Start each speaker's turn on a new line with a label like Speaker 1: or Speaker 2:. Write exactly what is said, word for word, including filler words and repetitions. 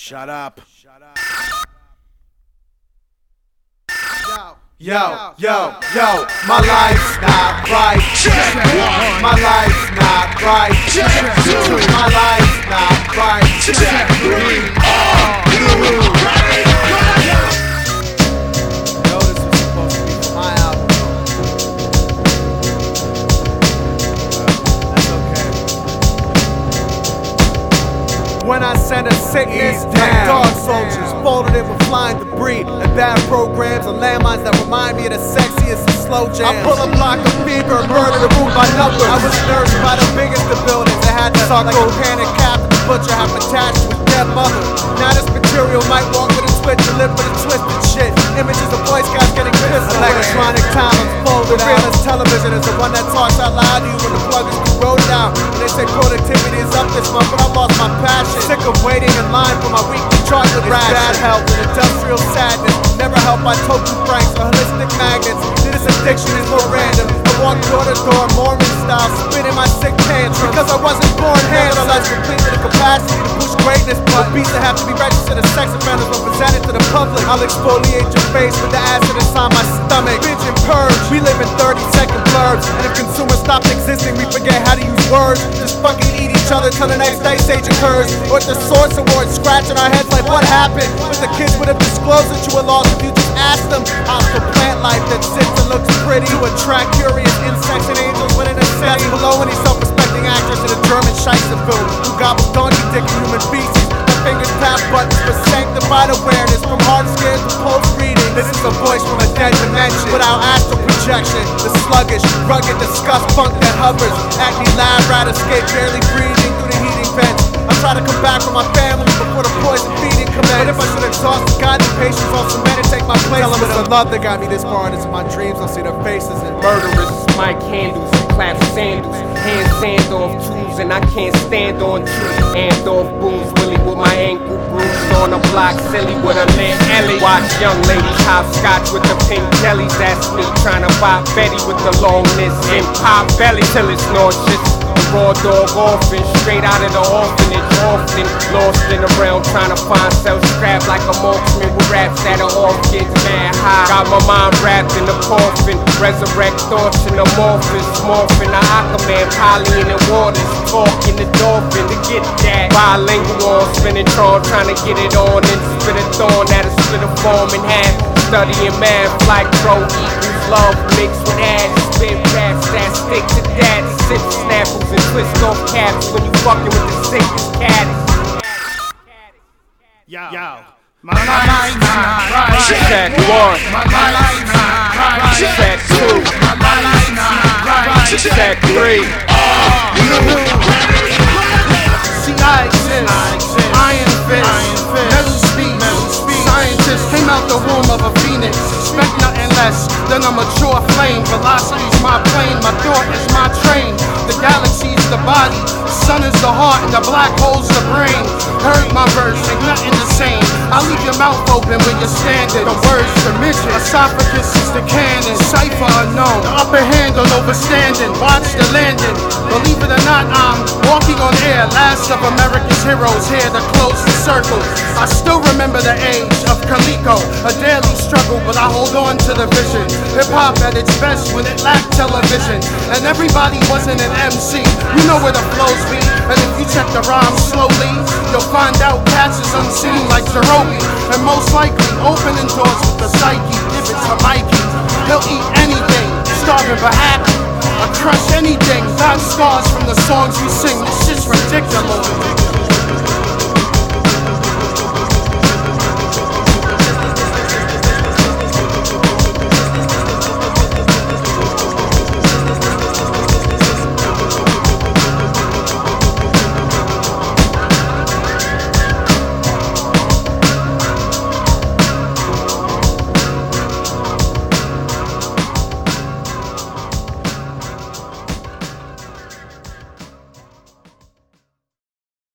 Speaker 1: Shut up.
Speaker 2: Yo, yo, yo, my life's not right. My life's not right. My life's not right. We are you. Yo, this was supposed to be for my album. That's okay. When I send a sickness, like dog soldiers, folded in with flying debris and bad programs and landmines that remind me of the sexiest and slow jams. I pull a block of fever, murder the room by numbers. I was nursed by the biggest of buildings. I had to suck like a panic cap and the butcher half attached to his dead mother. Now this material might walk with a twitch and live with a twisted shit. Images of Boy Scouts getting pissed. Electronic time unfolded. The realest television is the one that talks out loud to you when the plug is corroded out. And they say productivity is up this month, but I lost my passion. Sick of waiting in line for my weekly chocolate ration. Bad health and industrial sadness. Never helped by token franks or holistic magnets. This addiction is more random. I walk door to door, Mormon style, spitting my sick tantrum. Because I wasn't born handsome. Nevertheless, complete with the capacity to push greatness. But beats that have to be registered as sex offenders when presented to the public. I'll exfoliate your face with the acid inside my stomach. Binge and purge. We live in thirty second blurbs. And if consumers stopped existing, we forget how to use words. Just fucking eat each other till the next ice age occurs. Or at the Source Awards, scratching our heads like what happened? But the kids would have disclosed that you were lost if you just asked them. Hostile plant life that sits and looks pretty to attract curious insects and angels within a city. That's below any self-respecting actress in a German Scheisse film who gobbles donkey dick and human feces. My fingers tap buttons for sanctified awareness, from hard scares to pulse reading. This is a voice from a dead dimension without astral projection. The sluggish, rugged, disgust funk that hovers. Acne lab rat escape, barely breathing through the heating vents. I try to come back from my family before the poison feeding commenced. But if I should exhaust the God and patience, I'll cement and take my place. Tell them it's the love that got me this far, and it's in my dreams. I'll see their faces and
Speaker 3: murderers, my candles, clap sandals, hand sand off tools, and I can't stand on two. Hand off booms, Willie with my ankle bruised on a block, silly with a lit Ellie. Watch young ladies hopscotch with the pink jellies. That's me trying to buy Betty with the longness and pop belly till it's nauseous. Raw dog orphan, straight out of the orphanage, often lost in the realm, trying to find self-scrap like a marksman with raps that are off, kids mad high. Got my mind wrapped in the coffin, resurrect thoughts in amorphous, morphing the Aquaman, Polly in the waters, talking the dolphin to get that bilingual, spinning tron, trying to get it on and spit a thorn that'll split a form in half. Studying math like pro equals love mixed with ass, spit raps that stick to that, sip snapples and twist off caps when you fucking with the sickest caddis.
Speaker 1: Yo, yo, my life's not right.
Speaker 3: Check one.
Speaker 1: My life's not right.
Speaker 3: Check two.
Speaker 1: My life's not right.
Speaker 3: Check three.
Speaker 4: See, I exist. Iron fist. Metal speech. Scientists came out the womb of a phoenix. Expect nothing less than a mature flame. Velocity's my plane. My thought is my train. The galaxy's the body. Sun is the heart and the black hole's the brain. Heard my verse, ain't nothing the same. I'll leave your mouth open when you're standing. The words the midget. Esophagus is the cannon. Cipher unknown. The upper hand on overstanding. Watch the landing. Believe it or not, I'm walking on air. Last of America's heroes here to close the circle. I still remember the age of Calico. A daily struggle, but I hold on to the vision. Hip hop at its best when it lacked television. And everybody wasn't an M C. You know where the flows be. And if you check the rhymes slowly, you'll find out cats is unseen like Jerobi. And most likely opening doors with the psyche. If it's a Mikey, he'll eat anything, starving but happy. I crush anything, not scars from the songs we sing. This shit's ridiculous.